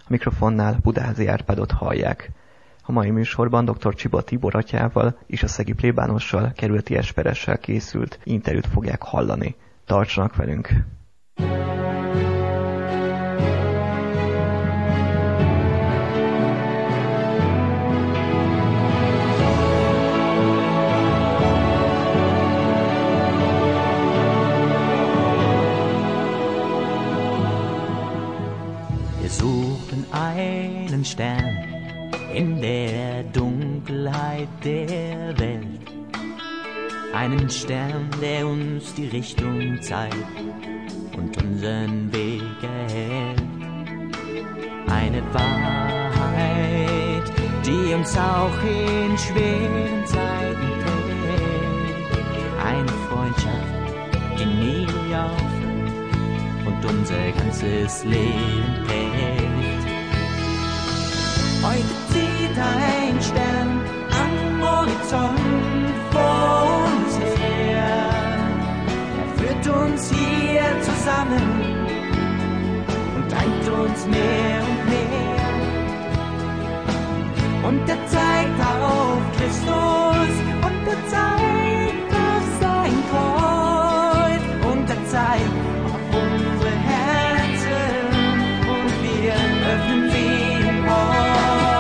A mikrofonnál Budázi Árpádot hallják. A mai műsorban dr. Csiba Tibor atyával és a szegi plébánossal, kerületi esperessel készült interjút fogják hallani. Tartsanak velünk! Wir suchen einen Stern in der Dunkelheit der Welt. Einen Stern, der uns die Richtung zeigt und unseren Weg erhält. Eine Wahrheit, die uns auch in schweren Zeiten trägt. Eine Freundschaft, die nie aufhört und unser ganzes Leben prägt. Heute zieht ein Stern am Horizont vor uns her. Er führt uns hier zusammen und eint uns mehr und mehr. Und er zeigt auf Christus und er zeigt auf sein Kreuz und er zeigt auf unsere Herzen und wir öffnen sie ihm heute.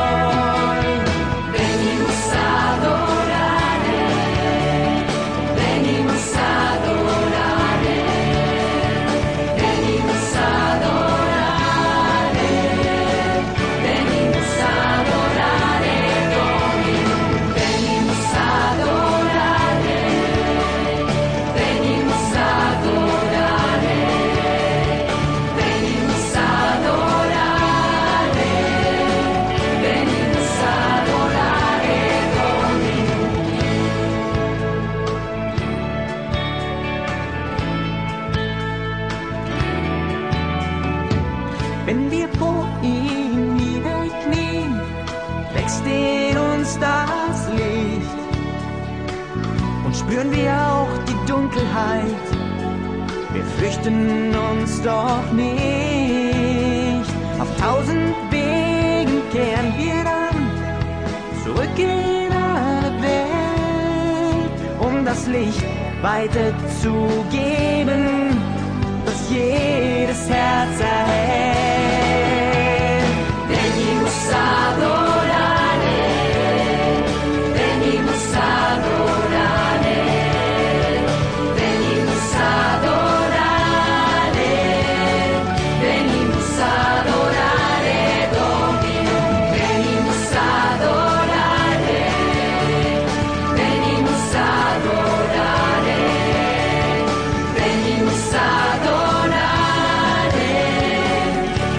Wenn wir vor ihm niederknien, wächst in uns das Licht und spüren wir auch die Dunkelheit. Wir fürchten uns doch nicht. Auf 1000 Wegen kehren wir dann zurück in alle Welt, um das Licht weiterzugeben, das jedes Herz erhält. Venimos adorare, venimos adorare, venimos adorare, venimos adorare Dominum, venimos adorare, venimos adorare, venimos adorare.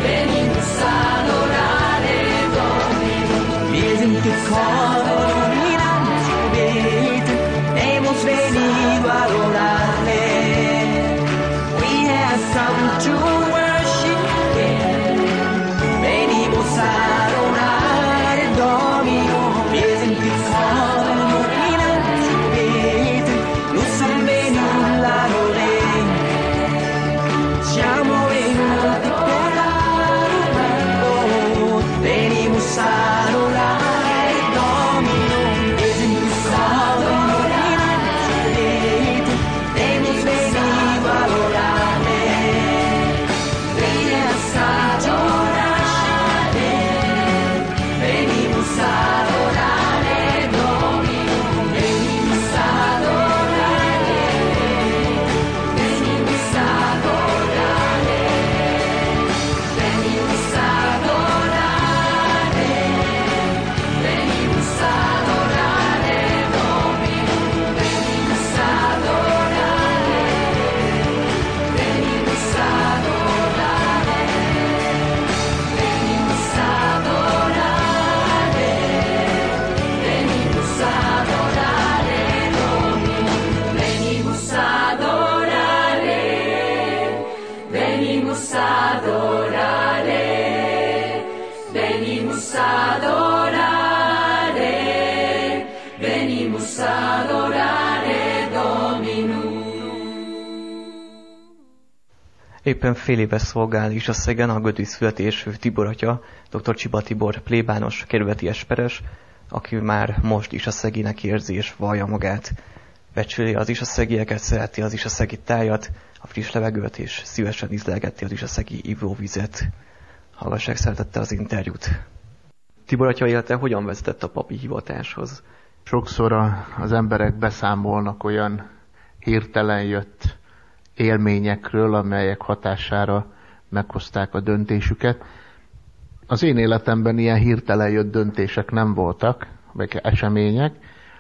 Éppen fél éve szolgál Isasszegen a gödri születésű Tibor atya, dr. Csiba Tibor plébános kerületi esperes, aki már most Isasszegének érzi és vallja magát. Becsüli az isaszegieket, szereti az isaszegi tájat, a friss levegőt, és szívesen ízlelgeti az isaszegi ivóvizet. Hallgassák szeretettel az interjút. Tibor atya élete hogyan vezetett a papi hivatáshoz? Sokszor az emberek beszámolnak olyan hirtelen jött élményekről, amelyek hatására meghozták a döntésüket. Az én életemben ilyen hirtelen jött döntések nem voltak, vagy események.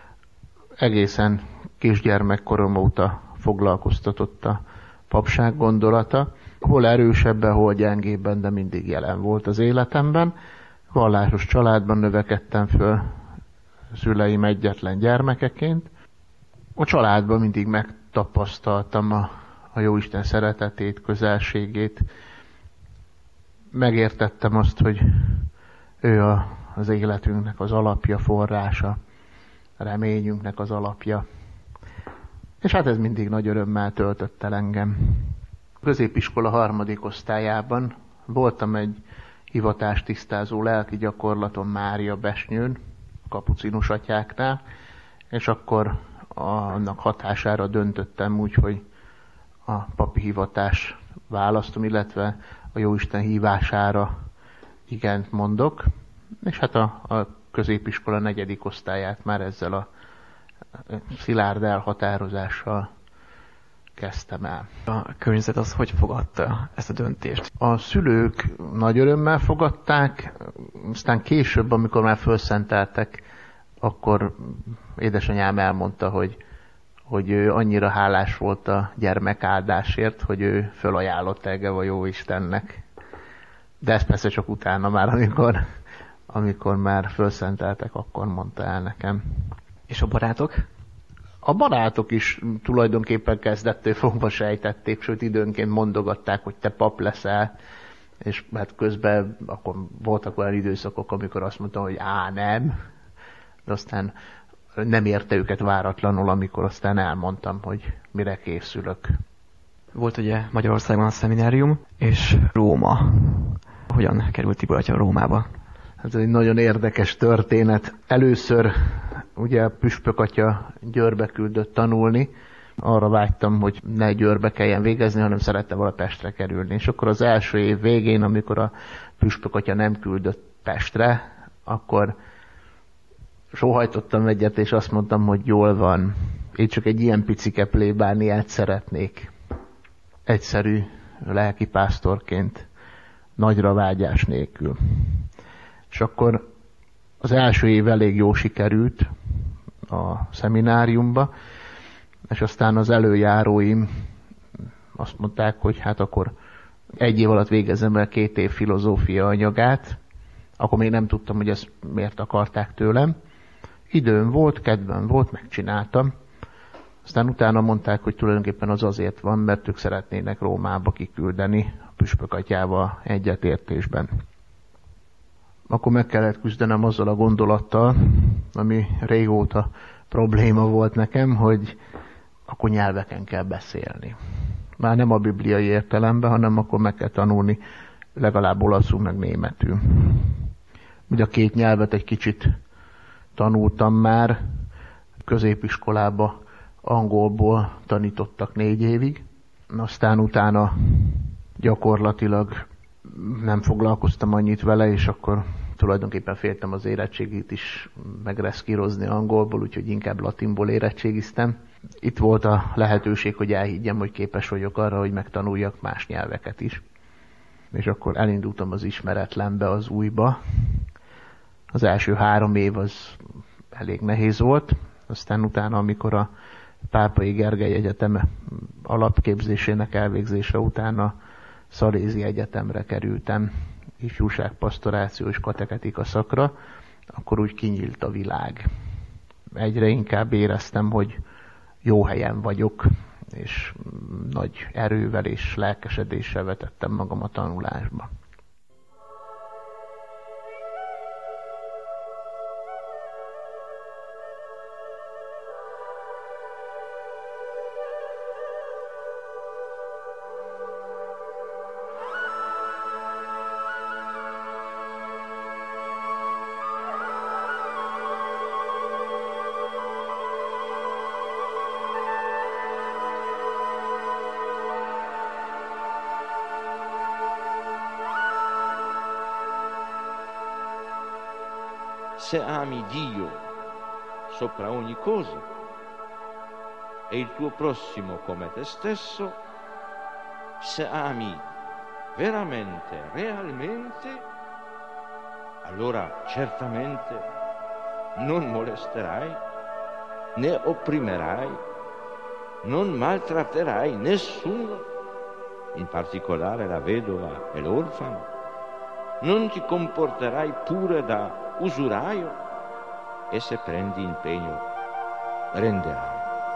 Egészen kisgyermekkorom óta foglalkoztatott a papság gondolata. Hol erősebben, hol gyengébben, de mindig jelen volt az életemben. Vallásos családban növekedtem föl szüleim egyetlen gyermekeként. A családban mindig megtapasztaltam a Jóisten szeretetét, közelségét. Megértettem azt, hogy ő az életünknek az alapja, forrása, a reményünknek az alapja. És hát ez mindig nagy örömmel töltött el engem. A középiskola 3. osztályában voltam egy hivatástisztázó lelki gyakorlaton Mária Besnyőn, kapucinus atyáknál, és akkor annak hatására döntöttem úgy, hogy a papi hivatást választom, illetve a Jóisten hívására igent mondok, és hát a középiskola 4. osztályát már ezzel a szilárd elhatározással kezdtem el. A környezet az hogy fogadta ezt a döntést? A szülők nagy örömmel fogadták, aztán később, amikor már fölszenteltek, akkor édesanyám elmondta, hogy ő annyira hálás volt a gyermek áldásért, hogy ő fölajánlott engem a Jóistennek. De ezt persze csak utána már, amikor már fölszenteltek, akkor mondta el nekem. És a barátok? A barátok is tulajdonképpen kezdettől fogva sejtették, sőt időnként mondogatták, hogy te pap leszel, és hát közben akkor voltak olyan időszakok, amikor azt mondtam, hogy nem, de aztán nem érte őket váratlanul, amikor aztán elmondtam, hogy mire készülök. Volt ugye Magyarországon a szeminárium, és Róma. Hogyan került Tibor atya Rómába? Ez egy nagyon érdekes történet. Először ugye a püspök atya Győrbe küldött tanulni. Arra vágytam, hogy ne Győrbe kelljen végezni, hanem szerette volna Pestre kerülni. És akkor az első év végén, amikor a püspök atya nem küldött Pestre, akkor sóhajtottam egyet, és azt mondtam, hogy jól van. Én csak egy ilyen picike plébániát szeretnék. Egyszerű lelkipásztorként, nagyra vágyás nélkül. És akkor az első év elég jó sikerült a szemináriumba, és aztán az előjáróim azt mondták, hogy hát akkor 1 év alatt végezzem el 2 év filozófia anyagát. Akkor még nem tudtam, hogy ezt miért akarták tőlem. Időm volt, kedvem volt, megcsináltam. Aztán utána mondták, hogy tulajdonképpen az azért van, mert ők szeretnének Rómába kiküldeni a püspök atyával egyetértésben. Akkor meg kellett küzdenem azzal a gondolattal, ami régóta probléma volt nekem, hogy akkor nyelveken kell beszélni. Már nem a bibliai értelemben, hanem akkor meg kell tanulni legalább olaszul, meg németül. Ugye a 2 nyelvet egy kicsit tanultam már, középiskolába angolból tanítottak 4 évig, aztán utána gyakorlatilag nem foglalkoztam annyit vele, és akkor tulajdonképpen féltem az érettségit is megreszkírozni angolból, úgyhogy inkább latinból érettségiztem. Itt volt a lehetőség, hogy elhiggyem, hogy képes vagyok arra, hogy megtanuljak más nyelveket is. És akkor elindultam az ismeretlenbe, az újba. Az első 3 év az elég nehéz volt, aztán utána, amikor a Pápai Gergely Egyetem alapképzésének elvégzése után a Szalézi Egyetemre kerültem, ifjúságpastoráció és kateketika szakra, akkor úgy kinyílt a világ. Egyre inkább éreztem, hogy jó helyen vagyok, és nagy erővel és lelkesedéssel vetettem magam a tanulásba. se ami Dio sopra ogni cosa e il tuo prossimo come te stesso, se ami veramente, realmente, allora certamente non molesterai, né opprimerai, non maltratterai nessuno, in particolare la vedova e l'orfano, non ti comporterai pure da usuraio e se prendi impegno renderai.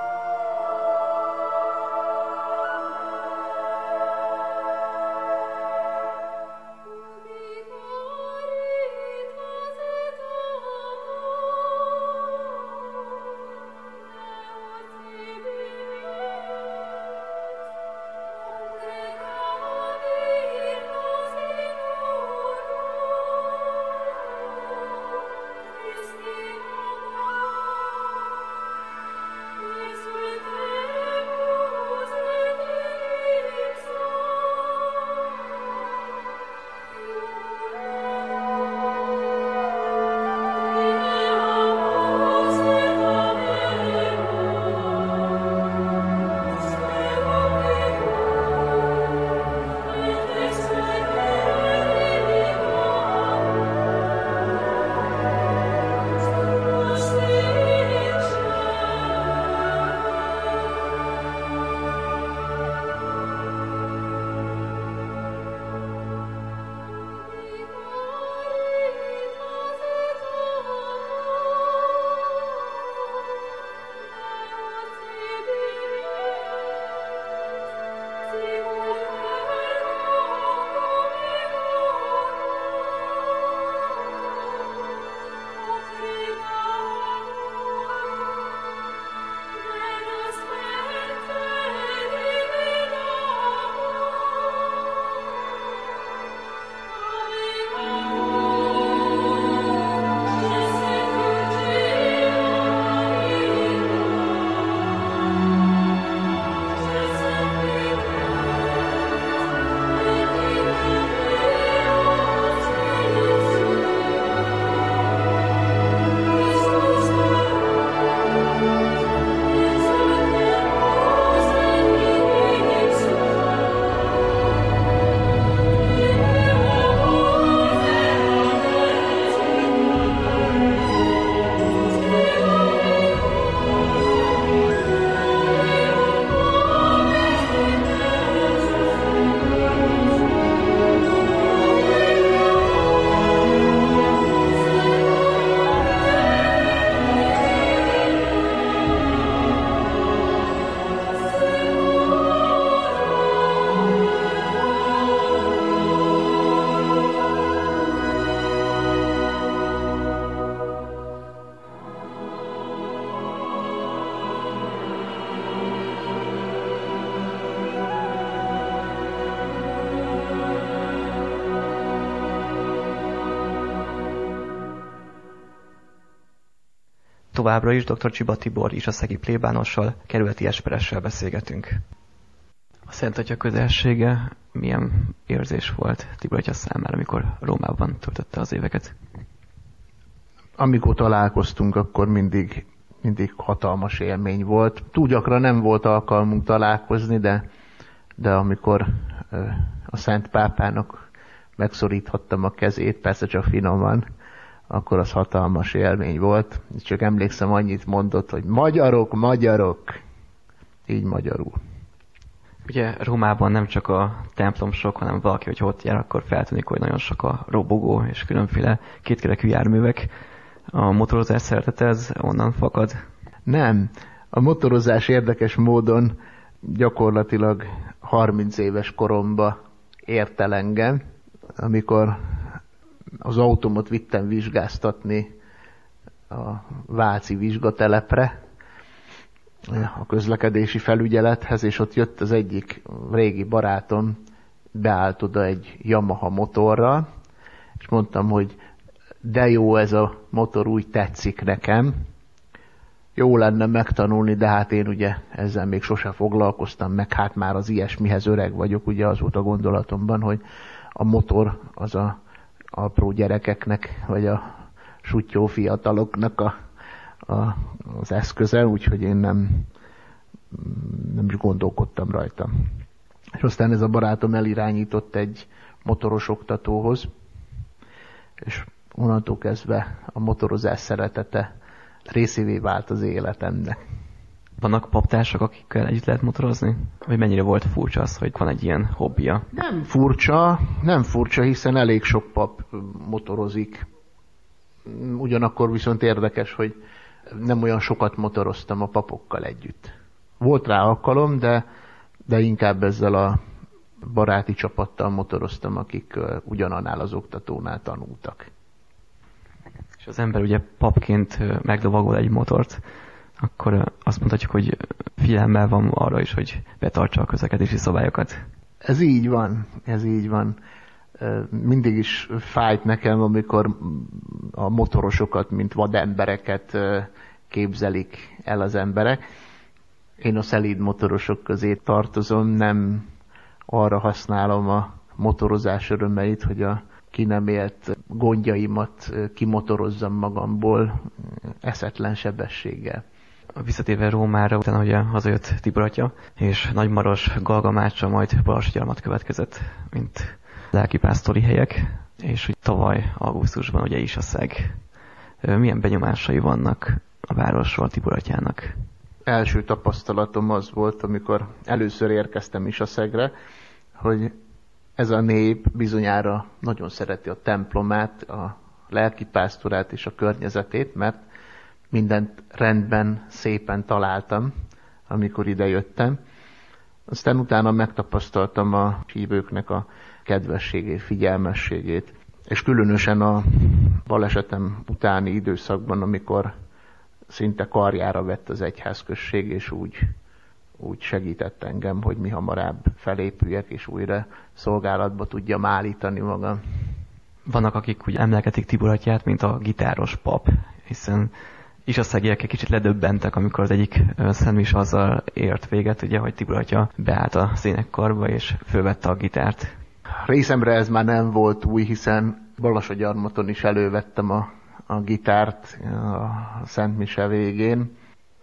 Továbbra is dr. Csiba Tibor isasszegi plébánossal, kerületi esperessel beszélgetünk. A Szent Atya közelsége milyen érzés volt Tibor atya számára, amikor Rómában töltötte az éveket? Amikor találkoztunk, akkor mindig hatalmas élmény volt. Túl gyakran nem volt alkalmunk találkozni, de amikor a Szent Pápának megszoríthattam a kezét, persze csak finoman, akkor az hatalmas élmény volt. Csak emlékszem, annyit mondott, hogy magyarok, magyarok. Így magyarul. Ugye Rómában nem csak a templom sok, hanem valaki, hogy ott jár, akkor feltűnik, hogy nagyon sok a robogó és különféle kétkerekű járművek. A motorozás szeretete, ez onnan fakad? Nem. A motorozás érdekes módon gyakorlatilag 30 éves koromba ért el engem, amikor az autómat vittem vizsgáztatni a váci vizsgatelepre, a közlekedési felügyelethez, és ott jött az egyik régi barátom, beállt oda egy Yamaha motorral, és mondtam, hogy de jó ez a motor, úgy tetszik nekem. Jó lenne megtanulni, de hát én ugye ezzel még sose foglalkoztam, meg hát már az ilyesmihez öreg vagyok, ugye az volt a gondolatomban, hogy a motor az a apró gyerekeknek, vagy a suttyó fiataloknak az eszköze, úgyhogy én nem is gondolkodtam rajta. És aztán ez a barátom elirányított egy motoros oktatóhoz, és onnantól kezdve a motorozás szeretete részévé vált az életemnek. Vannak paptársak, akikkel együtt lehet motorozni? Vagy mennyire volt furcsa az, hogy van egy ilyen hobbija? Nem furcsa, hiszen elég sok pap motorozik. Ugyanakkor viszont érdekes, hogy nem olyan sokat motoroztam a papokkal együtt. Volt rá alkalom, de inkább ezzel a baráti csapattal motoroztam, akik ugyanannál az oktatónál tanultak. És az ember ugye papként meglovagol egy motort, akkor azt mondhatjuk, hogy figyelemmel van arra is, hogy betartsa a közlekedési szabályokat. Ez így van. Mindig is fájt nekem, amikor a motorosokat, mint vadembereket képzelik el az emberek. Én a szelíd motorosok közé tartozom, nem arra használom a motorozás örömeit, hogy a ki nem élt gondjaimat kimotorozzam magamból eszetlen sebességgel. Visszatérve Rómára, utána ugye hazajött Tibor atya, és Nagymaros, Galgamácsa, majd Balassagyarmat következett, mint lelkipásztori helyek, és hogy tavaly augusztusban ugye Isaszeg. Milyen benyomásai vannak a városról Tibor atyának? Első tapasztalatom az volt, amikor először érkeztem Isaszegre, hogy ez a nép bizonyára nagyon szereti a templomát, a lelkipásztorát és a környezetét, mert mindent rendben, szépen találtam, amikor ide jöttem. Aztán utána megtapasztaltam a hívőknek a kedvességét, figyelmességét, és különösen a balesetem utáni időszakban, amikor szinte karjára vett az egyházközség, és úgy segített engem, hogy mihamarabb felépüljek, és újra szolgálatba tudjam állítani magam. Vannak, akik úgy emlegetik Tibor atyát, mint a gitáros pap, hiszen Isaszegiek egy kicsit ledöbbentek, amikor az egyik szentmise azzal ért véget, ugye, hogy Tibor atya beállt a énekkarba és fölvette a gitárt. Részemre ez már nem volt új, hiszen Balassagyarmaton is elővettem a gitárt a szentmise végén.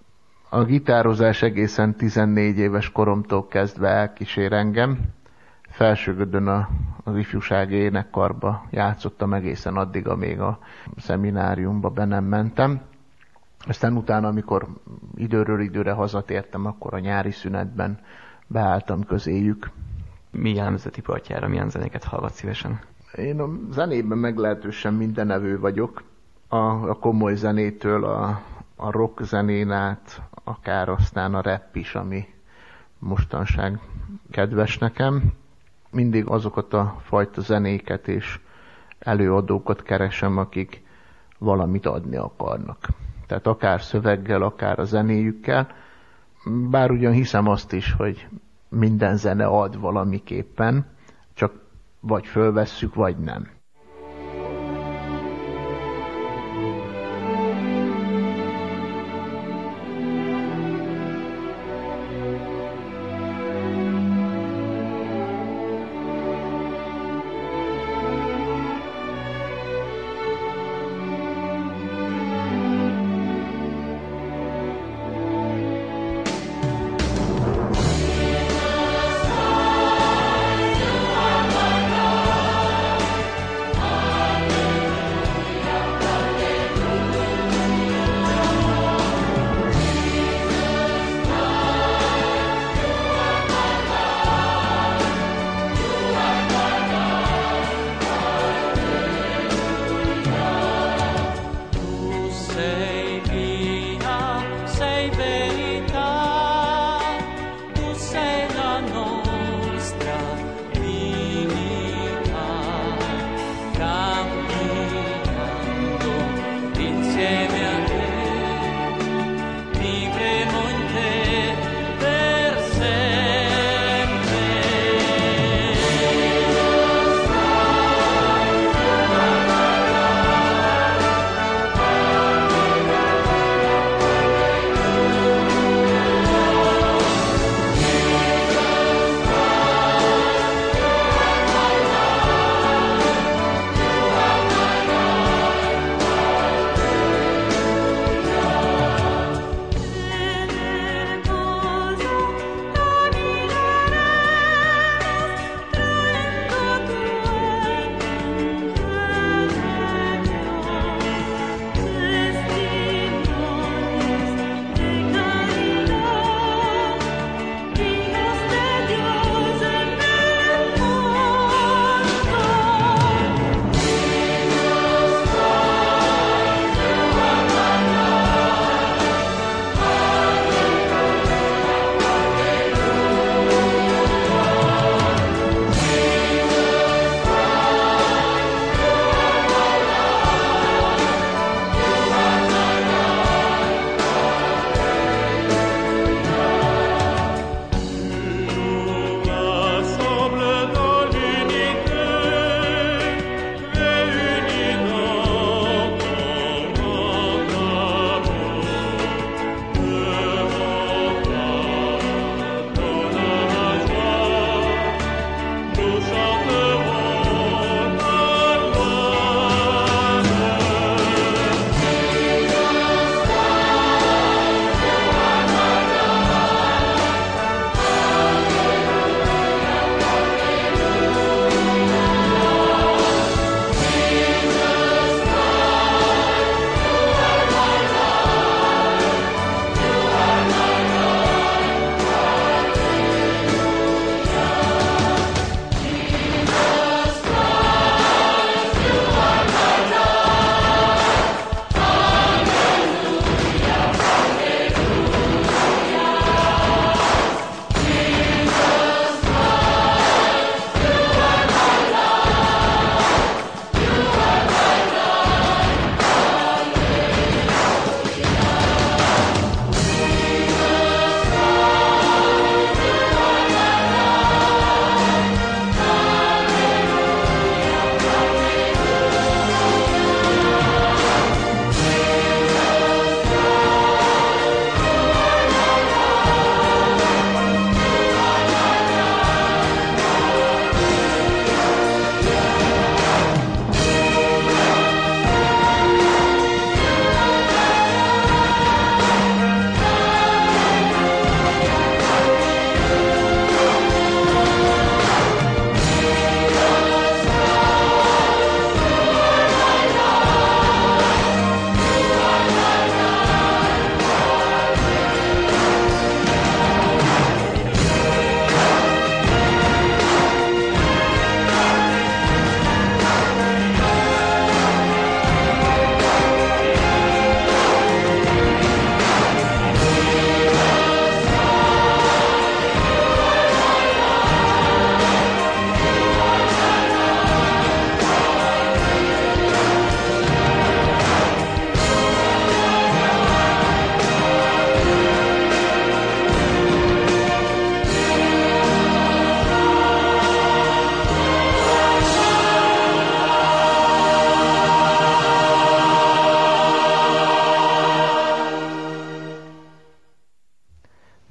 A gitározás egészen 14 éves koromtól kezdve elkísér engem. Felsőgödön az ifjúsági énekkarba játszottam egészen addig, amíg a szemináriumba be nem mentem. Aztán utána, amikor időről időre hazatértem, akkor a nyári szünetben beálltam közéjük. Mi jellemző Tibor atyára, milyen zenéket hallgat szívesen? Én a zenében meglehetősen mindenevő vagyok. A komoly zenétől a rock zenén át, akár aztán a rap is, ami mostanság kedves nekem. Mindig azokat a fajta zenéket és előadókat keresem, akik valamit adni akarnak. Tehát akár szöveggel, akár a zenéjükkel. Bár ugyan hiszem azt is, hogy minden zene ad valamiképpen, csak vagy fölvesszük, vagy nem.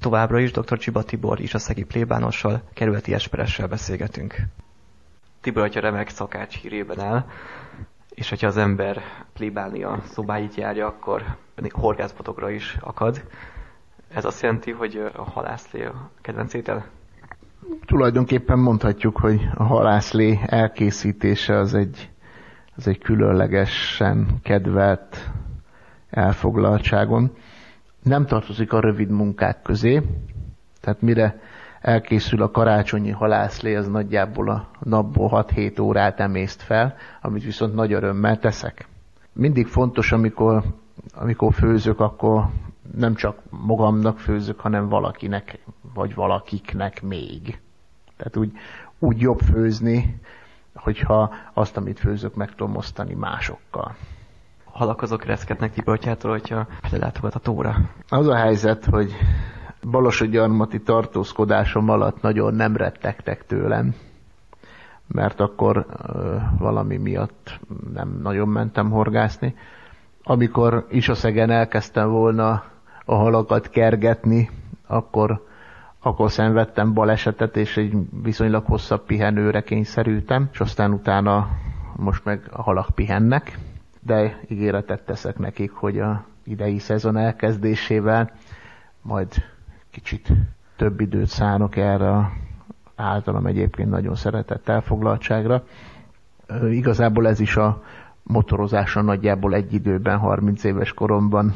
Továbbra is dr. Csiba Tibor isasszegi plébánossal, kerületi esperessel beszélgetünk. Tibor atya remek szakács hírében áll, és hogyha az ember plébánia szobáit járja, akkor horgászbotokra is akad. Ez azt jelenti, hogy a halászlé a kedvenc étel? Tulajdonképpen mondhatjuk, hogy a halászlé elkészítése az egy különlegesen kedvelt elfoglaltságon. Nem tartozik a rövid munkák közé, tehát mire elkészül a karácsonyi halászlé, az nagyjából a napból 6-7 órát emészt fel, amit viszont nagy örömmel teszek. Mindig fontos, amikor főzök, akkor nem csak magamnak főzök, hanem valakinek, vagy valakiknek még. Tehát úgy jobb főzni, hogyha azt, amit főzök, meg tudom osztani másokkal. A halak azok reszketnek Tibor atyától, hogyha lelátogat a tóra. Az a helyzet, hogy balosodgyarmati tartózkodásom alatt nagyon nem rettegtek tőlem, mert akkor valami miatt nem nagyon mentem horgászni. Amikor Isaszegen elkezdtem volna a halakat kergetni, akkor szenvedtem balesetet, és egy viszonylag hosszabb pihenőre kényszerültem, és aztán utána most meg a halak pihennek, de ígéretet teszek nekik, hogy a idei szezon elkezdésével majd kicsit több időt szánok erre általam egyébként nagyon szeretett elfoglaltságra. Igazából ez is a motorozása nagyjából egy időben, 30 éves koromban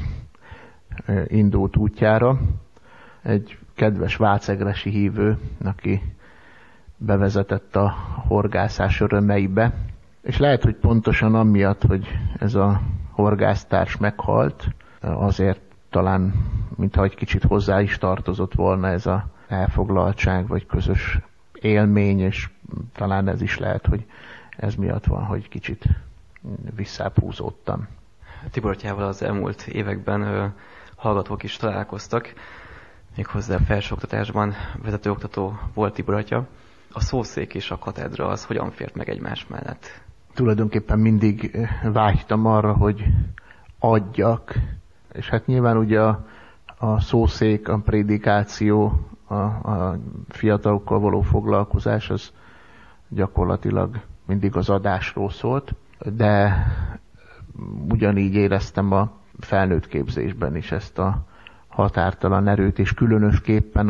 indult útjára. Egy kedves vácegresi hívő, aki bevezetett a horgászás örömeibe, és lehet, hogy pontosan amiatt, hogy ez a horgásztárs meghalt, azért talán, mintha egy kicsit hozzá is tartozott volna ez az elfoglaltság, vagy közös élmény, és talán ez is lehet, hogy ez miatt van, hogy kicsit visszább húzódtam. Tibor atyával az elmúlt években hallgatók is találkoztak, méghozzá felsőoktatásban vezetőoktató volt Tibor atya. A szószék és a katedra az hogyan fért meg egymás mellett? Tulajdonképpen mindig vágytam arra, hogy adjak, és hát nyilván ugye a szószék, a prédikáció, a fiatalokkal való foglalkozás az gyakorlatilag mindig az adásról szólt, de ugyanígy éreztem a felnőtt képzésben is ezt a határtalan erőt, és különösképpen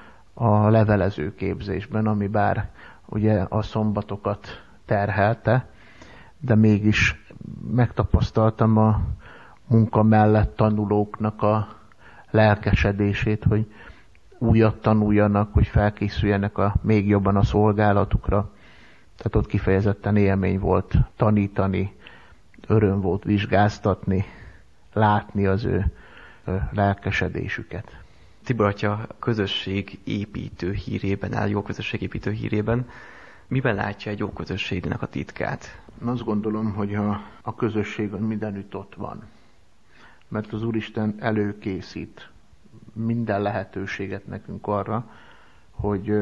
a levelező képzésben, ami bár ugye a szombatokat terhelte, de mégis megtapasztaltam a munka mellett tanulóknak a lelkesedését, hogy újat tanuljanak, hogy felkészüljenek még jobban a szolgálatukra. Tehát ott kifejezetten élmény volt tanítani, öröm volt vizsgáztatni, látni az ő lelkesedésüket. Tibor atya közösségépítő hírében áll, jó közösségépítő hírében. Miben látja egy jó közösségnek a titkát? Azt gondolom, hogy a közösség mindenütt ott van. Mert az Úristen előkészít minden lehetőséget nekünk arra, hogy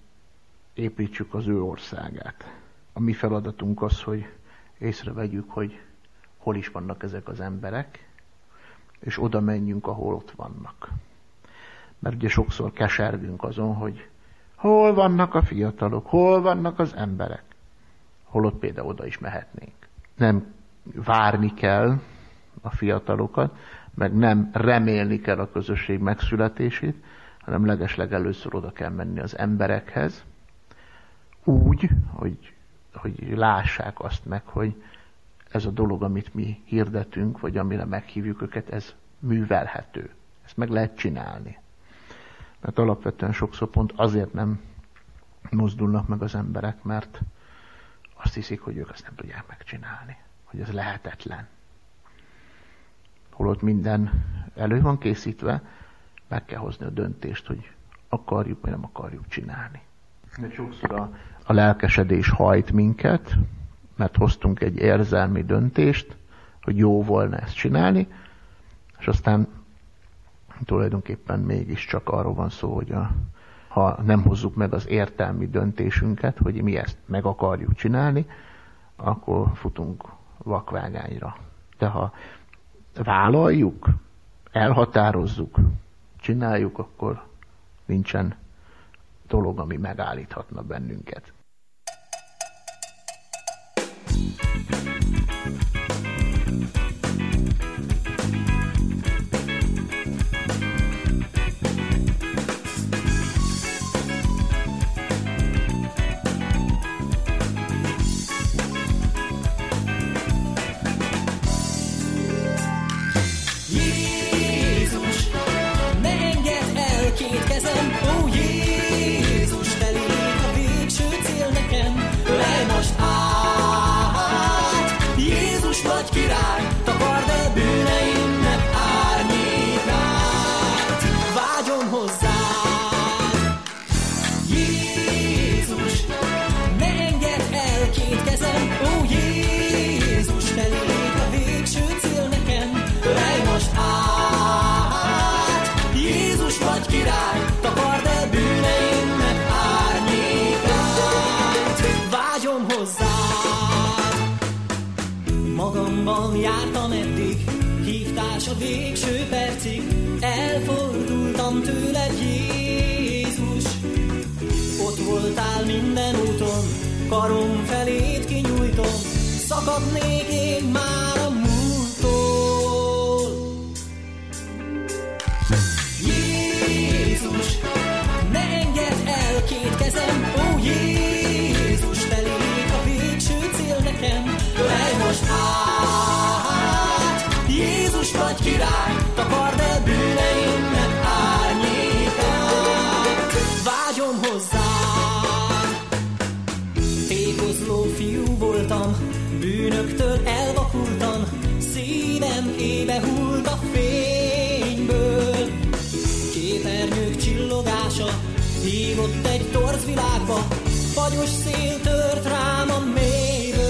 építsük az ő országát. A mi feladatunk az, hogy észrevegyük, hogy hol is vannak ezek az emberek, és oda menjünk, ahol ott vannak. Mert ugye sokszor kesergünk azon, hogy hol vannak a fiatalok, hol vannak az emberek, holott például oda is mehetnénk. Nem várni kell a fiatalokat, meg nem remélni kell a közösség megszületését, hanem legeslegelőször oda kell menni az emberekhez, úgy, hogy lássák azt meg, hogy ez a dolog, amit mi hirdetünk, vagy amire meghívjuk őket, ez művelhető. Ezt meg lehet csinálni. Mert alapvetően sokszor pont azért nem mozdulnak meg az emberek, mert azt hiszik, hogy ők ezt nem tudják megcsinálni. Hogy ez lehetetlen. Holott minden elő van készítve, meg kell hozni a döntést, hogy akarjuk, vagy nem akarjuk csinálni. De sokszor a lelkesedés hajt minket, mert hoztunk egy érzelmi döntést, hogy jó volna ezt csinálni, és aztán tulajdonképpen mégiscsak arról van szó, hogy ha nem hozzuk meg az értelmi döntésünket, hogy mi ezt meg akarjuk csinálni, akkor futunk vakvágányra. De ha vállaljuk, elhatározzuk, csináljuk, akkor nincsen dolog, ami megállíthatna bennünket. Magamban jártam eddig, hívtás a végső percig, elfordultam tőled, Jézus. Ott voltál minden úton, karom felét kinyújtom, szakadnék én már a múlttól. Jézus, ne engedd el két kezem, ó Jézus, te légy a végső cél nekem, lej most át. Jézus vagy király, takard el bűneimnek árnyékát, vágyom hozzád. Tékozló fiú voltam, bűnöktől elvakultam, szívem ébe hult a fényből. Képernyők csillogása hívott egy torz világba, fagyos szél tört rám a mélyből.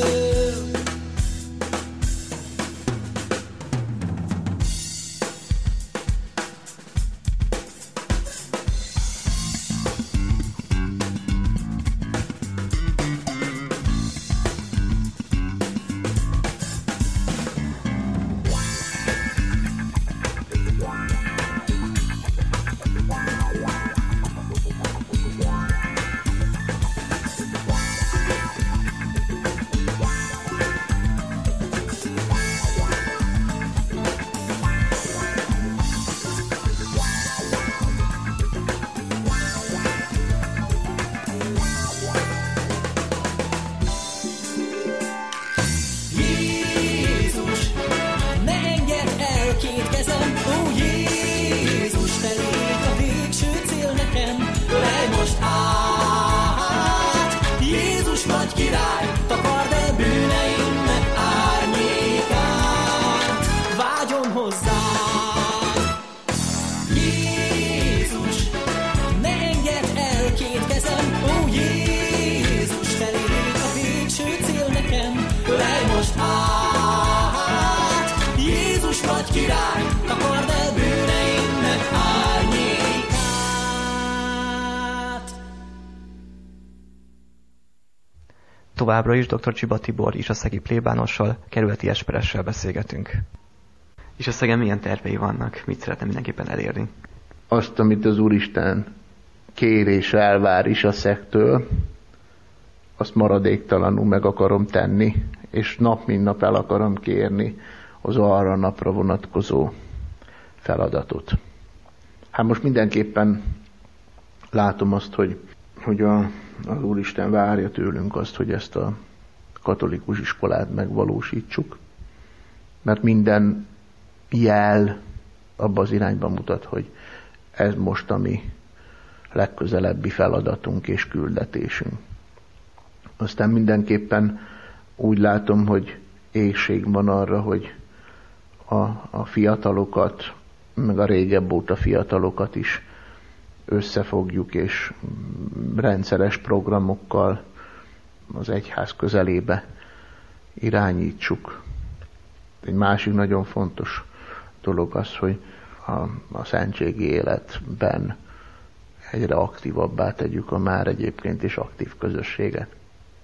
Továbbra is dr. Csiba Tibor isaszegi plébánossal, kerületi esperessel beszélgetünk. Isaszegen milyen tervei vannak? Mit szeretne mindenképpen elérni? Azt, amit az Úristen kér és elvár Isaszegtől, azt maradéktalanul meg akarom tenni, és nap mint nap el akarom kérni az arra napra vonatkozó feladatot. Hát most mindenképpen látom azt, hogy az Úristen várja tőlünk azt, hogy ezt a katolikus iskolát megvalósítsuk, mert minden jel abba az irányba mutat, hogy ez most a mi legközelebbi feladatunk és küldetésünk. Aztán mindenképpen úgy látom, hogy éhség van arra, hogy a fiatalokat, meg a régebb óta fiatalokat is összefogjuk, és rendszeres programokkal az egyház közelébe irányítsuk. Egy másik nagyon fontos dolog az, hogy a szentségi életben egyre aktívabbá tegyük a már egyébként is aktív közösséget.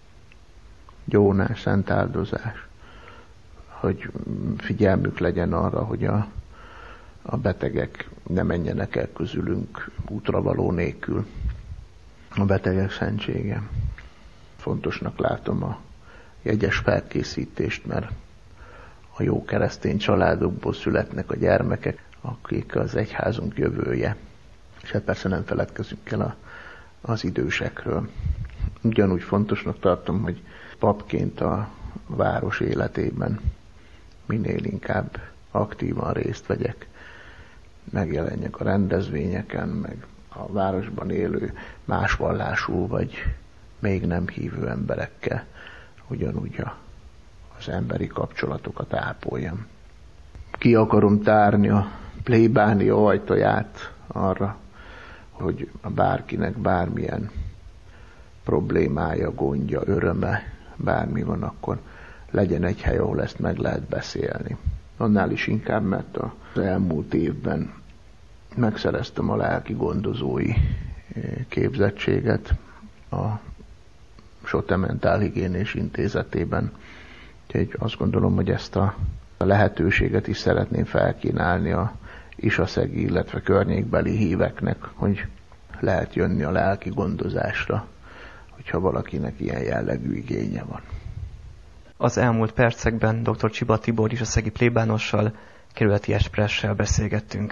Gyónás, szentáldozás, hogy figyelmük legyen arra, hogy a betegek ne menjenek el közülünk útravaló nélkül. A betegek szentsége. Fontosnak látom a jegyes felkészítést, mert a jó keresztény családokból születnek a gyermekek, akik az egyházunk jövője. És hát persze nem feledkezünk el az idősekről. Ugyanúgy fontosnak tartom, hogy papként a város életében minél inkább aktívan részt vegyek, megjelenjek a rendezvényeken, meg a városban élő más vallású vagy még nem hívő emberekkel ugyanúgy az emberi kapcsolatokat ápoljam. Ki akarom tárni a plébánia ajtaját arra, hogy bárkinek bármilyen problémája, gondja, öröme, bármi van, akkor legyen egy hely, ahol ezt meg lehet beszélni. Annál is inkább, mert az elmúlt évben megszereztem a lelki gondozói képzettséget a Sote Mentálhigiénés Intézetében. Úgyhogy azt gondolom, hogy ezt a lehetőséget is szeretném felkínálni a isaszegi, illetve környékbeli híveknek, hogy lehet jönni a lelki gondozásra, hogyha valakinek ilyen jellegű igénye van. Az elmúlt percekben dr. Csiba Tibor isaszegi plébánossal, kerületi esperessel beszélgettünk.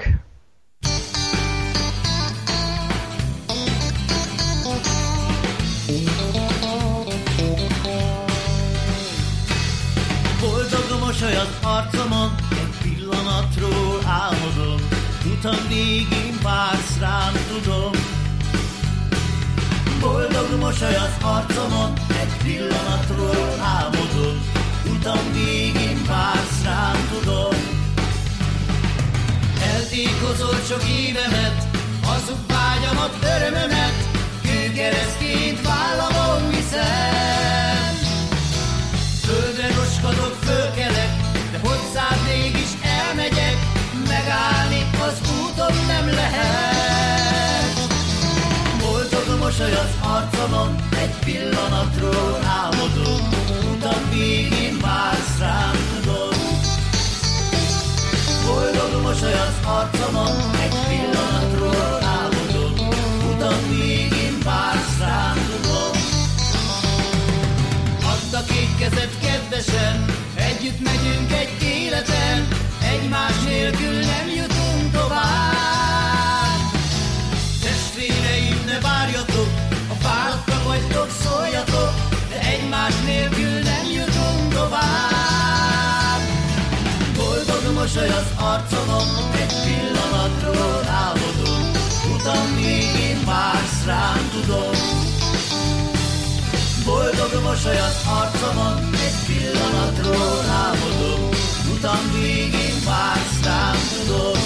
Boldog mosoly az arcomon, egy pillanatról álmodom, utam végén vársz rám, tudom. Boldog mosoly az arcomon, egy pillanatról álmodom, utam végén vársz rám, tudom. Eltékozolt sok évemet, hazug vágyamat, örömömet, kőkeresztként vállamon viszem. Földre roskadok, fölkelek, de hozzád mégis elmegyek, megállni az úton nem lehet. Boldog mosoly az arcomon, egy pillanatról álmodom, utam végén vársz rám, tudom. Boldog mosoly az arcomon, egy pillanatról álmodom, utam végén vársz rám, tudom. Add a két kezed, kedvesem, együtt megyünk egy életen, egymás nélkül nem jutunk tovább. Testvéreim, ne várjatok, ha fáradtak vagytok, szóljatok, de egymás nélkül nem jutunk tovább. Boldog mosoly az arcomon, egy pillanatról álmodom, utam végén vársz rám, tudom. Boldog mosoly az arcomon, egy pillanatról álmodom, utam végén vársz rám, tudom.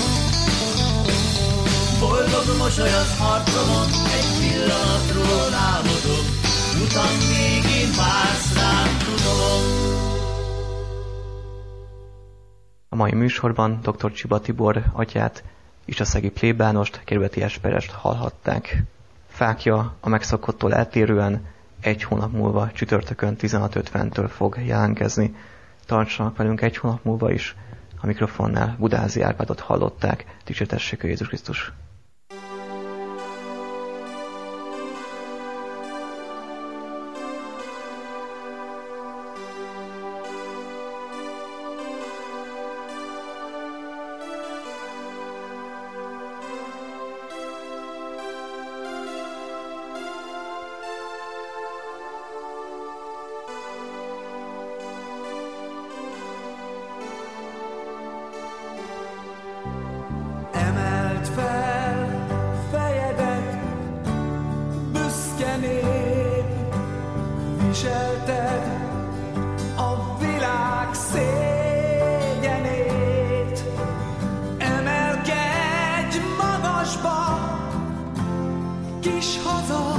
Boldog mosoly az arcomon, egy pillanatról álmodom, utam végén vársz rám, tudom. A mai műsorban dr. Csiba Tibor atyát, isaszegi plébánost, kerületi esperest hallhatták. Fákja a megszokottól eltérően egy hónap múlva csütörtökön 16:50-től fog jelentkezni. Tartsanak velünk egy hónap múlva is. A mikrofonnál Budázi Árpádot hallották. Dicsértessék Jézus Krisztus! Emeld fel fejedet, büszke nép, viselted a világ szégyenét. Emelkedj magasba, kis haza,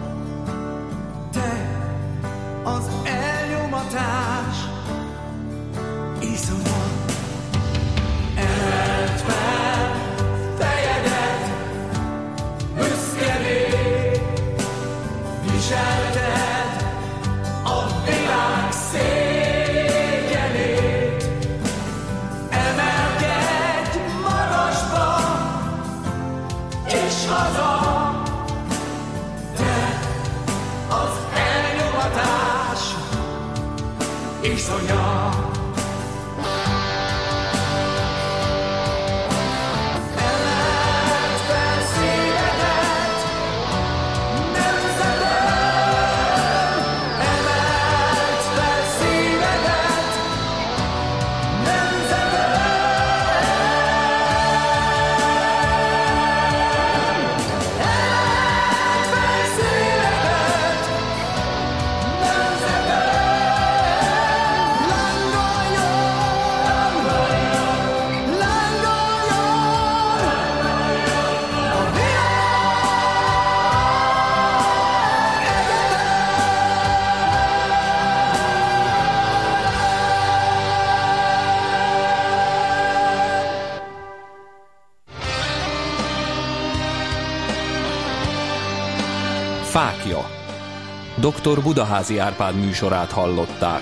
te az elnyomatás iszonya. Emeld fel fejedet, büszke nép, viselted a világ szégyenét. Emelkedj magasba, Fáklya. Dr. Budaházy Árpád műsorát hallották.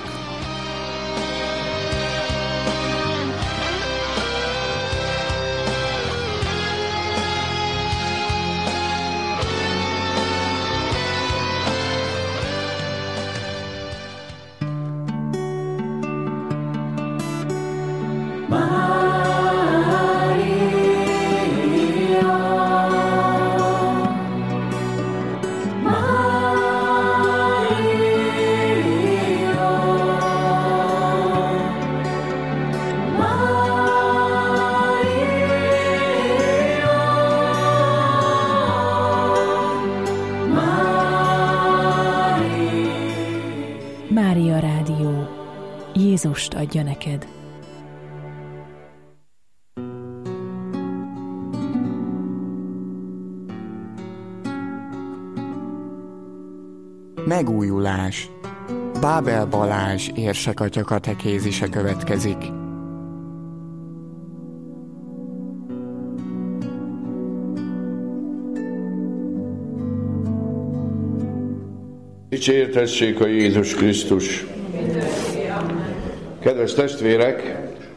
Mária Rádió. Jézust adja neked. Megújulás. Bábel Balázs érsekatya katekézise következik. Dicsértessék a Jézus Krisztus! Kedves testvérek,